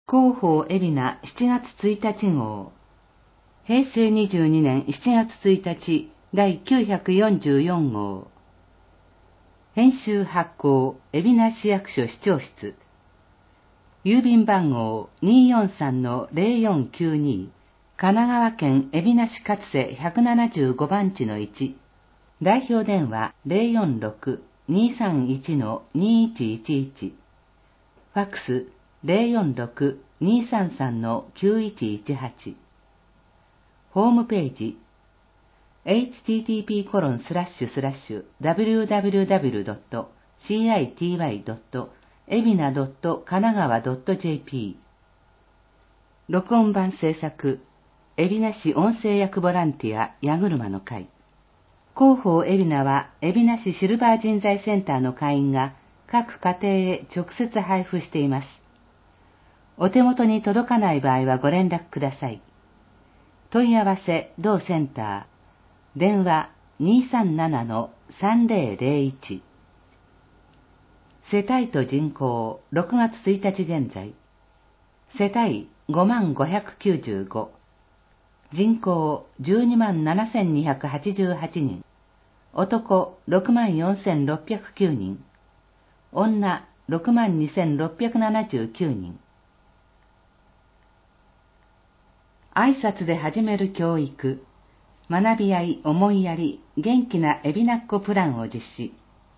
広報海老名7月1日号。平成22年7月1日第944号。編集発行海老名市役所市長室。郵便番号 243-0492 神奈川県海老名市勝瀬175番地の1。代表電話 046-231-2111。ファックス 046-233-9118。ホームページ http://www.city.ebina.kanagawa.jp。 録音版制作海老名市音声役ボランティア矢車の会。広報海老名は海老名市シルバー人材センターの会員が各家庭へ直接配布しています。お手元に届かない場合はご連絡ください。問い合わせ同センター。電話 237-3001。世帯と人口6月1日現在。世帯5595。人口127,288人。男64,609人。女62,679人。挨拶で始める教育、学び合い、思いやり、元気な海老名っ子プランを実施。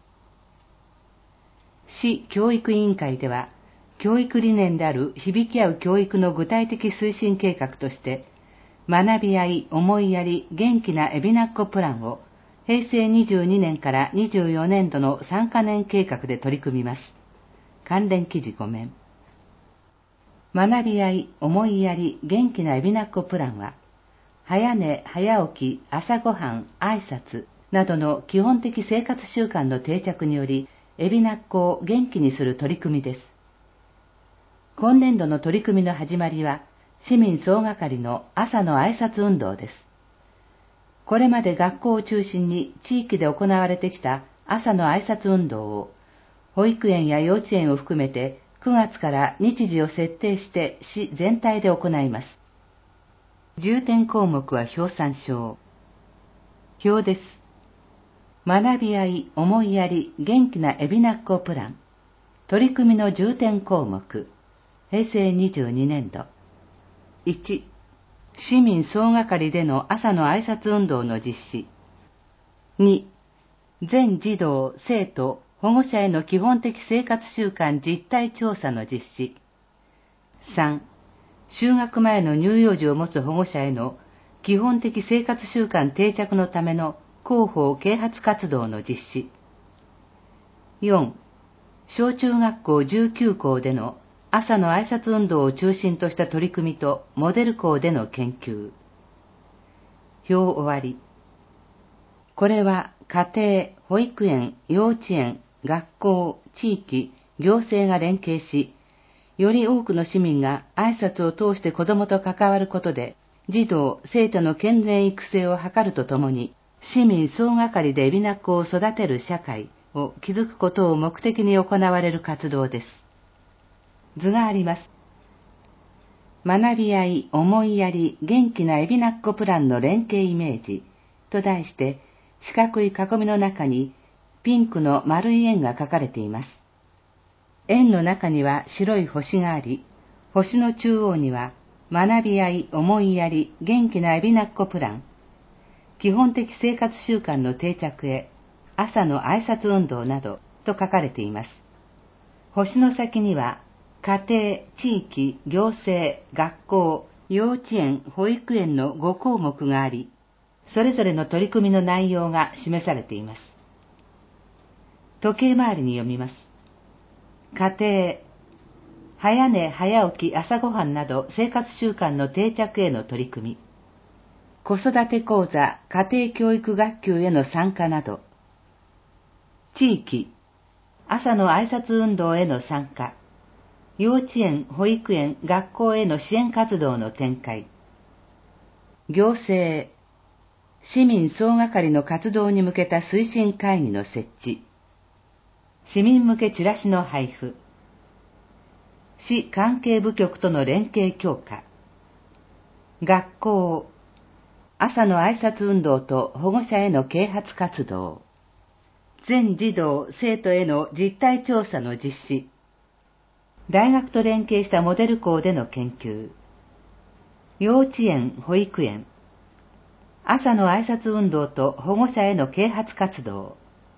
市教育委員会では、教育理念である響き合う教育の具体的推進計画として、学び合い、思いやり、元気な海老名っ子プランを、平成22年から24年度の3カ年計画で取り組みます。関連記事5面。学び合い、思いやり、元気な海老名っ子プランは、早寝、早起き、朝ごはん、挨拶などの基本的生活習慣の定着により、海老名っ子を元気にする取り組みです。今年度の取り組みの始まりは、市民総がかりの朝の挨拶運動です。これまで学校を中心に地域で行われてきた朝の挨拶運動を、保育園や幼稚園を含めて9月から日時を設定して市全体で行います。重点項目は表参照。表です。学び合い、思いやり、元気な海老名っ子プラン。取り組みの重点項目。平成22年度。1、市民総がかりでの朝の挨拶運動の実施。2、全児童、生徒、保護者への基本的生活習慣実態調査の実施。3、就学前の乳幼児を持つ保護者への基本的生活習慣定着のための広報啓発活動の実施。4、小中学校19校での朝の挨拶運動を中心とした取り組みとモデル校での研究。表終わり。これは家庭、保育園、幼稚園、学校、地域、行政が連携し、より多くの市民が挨拶を通して子どもと関わることで、児童、生徒の健全育成を図るとともに、市民総がかりで海老名っ子を育てる社会を築くことを目的に行われる活動です。図があります。学び合い、思いやり、元気な海老名っ子プランの連携イメージと題して、四角い囲みの中にピンクの丸い円が描かれています。円の中には白い星があり、星の中央には学び合い、思いやり、元気な海老名っ子プラン、基本的生活習慣の定着へ、朝の挨拶運動などと書かれています。星の先には、家庭、地域、行政、学校、幼稚園、保育園の5項目があり、それぞれの取り組みの内容が示されています。時計回りに読みます。家庭、早寝早起き朝ごはんなど生活習慣の定着への取り組み。子育て講座、家庭教育学級への参加など。地域、朝の挨拶運動への参加。幼稚園、保育園、学校への支援活動の展開。行政、市民総がかりの活動に向けた推進会議の設置。市民向けチラシの配布。 市関係部局との連携強化。学校、朝の挨拶運動と保護者への啓発活動。全児童・生徒への実態調査の実施。大学と連携したモデル校での研究。幼稚園・保育園。朝の挨拶運動と保護者への啓発活動。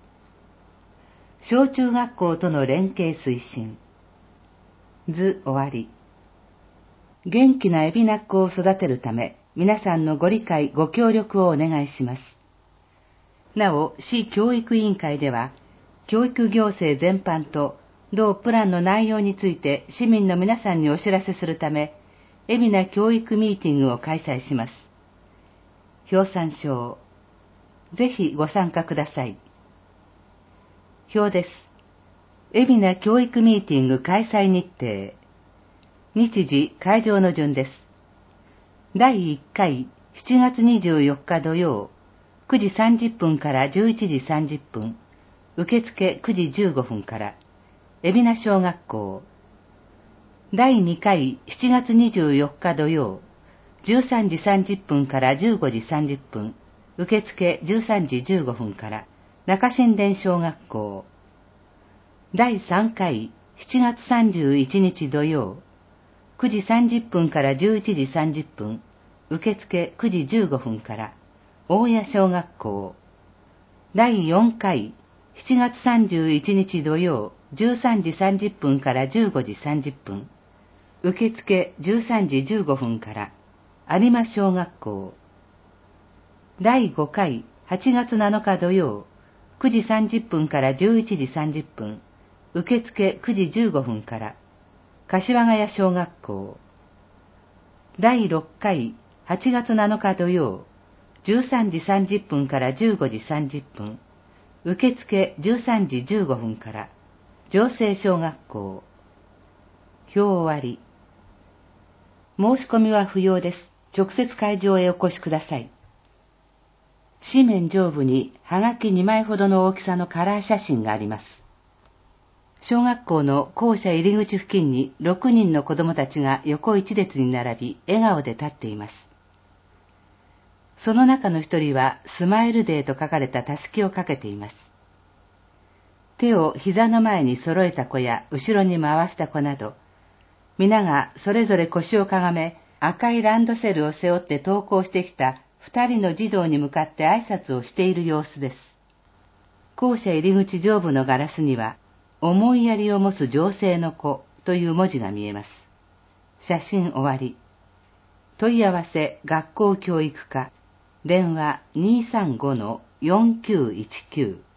小中学校との連携推進。図終わり。元気な海老名っ子を育てるため、皆さんのご理解ご協力をお願いします。なお、市教育委員会では、教育行政全般と同プランの内容について市民の皆さんにお知らせするため、海老名教育ミーティングを開催します。表参照。ぜひご参加ください。表です。海老名教育ミーティング開催日程。日時、会場の順です。第1回、7月24日土曜、9時30分から11時30分、受付9時15分から、海老名小学校。第2回、7月24日土曜、13時30分から15時30分、受付13時15分から、中新田小学校。第3回、7月31日土曜、9時30分から11時30分、受付9時15分から、大谷小学校。第4回、7月31日土曜、13時30分から15時30分、受付13時15分から、有馬小学校。第5回、8月7日土曜、9時30分から11時30分、受付9時15分から、柏ヶ谷小学校。第6回、8月7日土曜、13時30分から15時30分、受付13時15分から、城西小学校。表終わり。申し込みは不要です。直接会場へお越しください。紙面上部にはがき2枚ほどの大きさのカラー写真があります。小学校の校舎入り口付近に6人の子供たちが横一列に並び、笑顔で立っています。その中の一人はスマイルデーと書かれたたすきをかけています。手を膝の前に揃えた子や後ろに回した子など、皆がそれぞれ腰をかがめ、赤いランドセルを背負って登校してきた2人の児童に向かって挨拶をしている様子です。校舎入り口上部のガラスには、思いやりを持つ情勢の子という文字が見えます。写真終わり。問い合わせ学校教育課、電話 235-4919